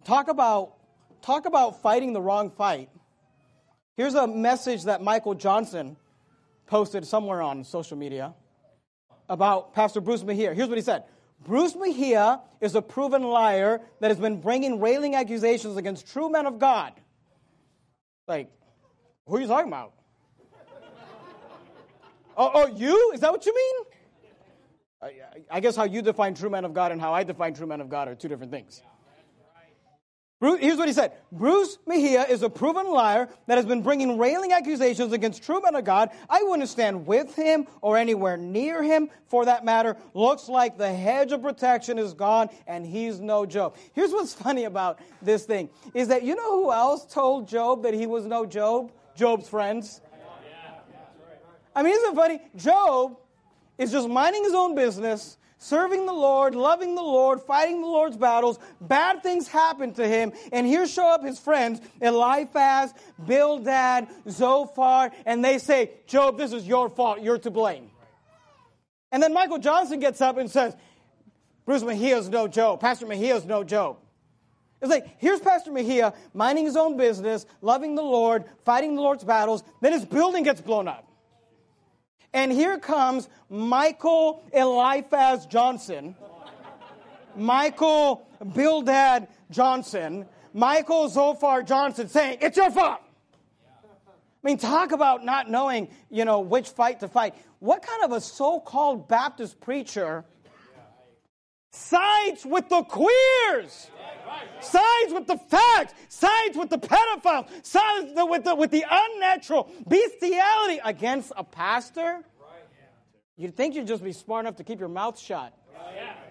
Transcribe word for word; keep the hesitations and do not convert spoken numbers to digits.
Talk about, talk about fighting the wrong fight. Here's a message that Michael Johnson posted somewhere on social media about Pastor Bruce Mejia. Here's what he said. Bruce Mejia is a proven liar that has been bringing railing accusations against true men of God. Like, who are you talking about? oh, oh, you? Is that what you mean? I, I guess how you define true men of God and how I define true men of God are two different things. Bruce, here's what he said. Bruce Mejia is a proven liar that has been bringing railing accusations against true men of God. I wouldn't stand with him or anywhere near him, for that matter. Looks like the hedge of protection is gone, and he's no Job. Here's what's funny about this thing, is that you know who else told Job that he was no Job? Job's friends. I mean, isn't it funny? Job is just minding his own business, serving the Lord, loving the Lord, fighting the Lord's battles. Bad things happen to him. And here show up his friends, Eliphaz, Bildad, Zophar, and they say, Job, this is your fault. You're to blame. And then Michael Johnson gets up and says, Bruce Mejia is no Job. Pastor Mejia is no Job. It's like, here's Pastor Mejia minding his own business, loving the Lord, fighting the Lord's battles. Then his building gets blown up. And here comes Michael Eliphaz Johnson, Michael Bildad Johnson, Michael Zophar Johnson saying, it's your fault. I mean, talk about not knowing, you know, which fight to fight. What kind of a so-called Baptist preacher sides with the queers? Sides with the facts, sides with the pedophiles, sides with the, with the unnatural bestiality against a pastor? You'd think you'd just be smart enough to keep your mouth shut.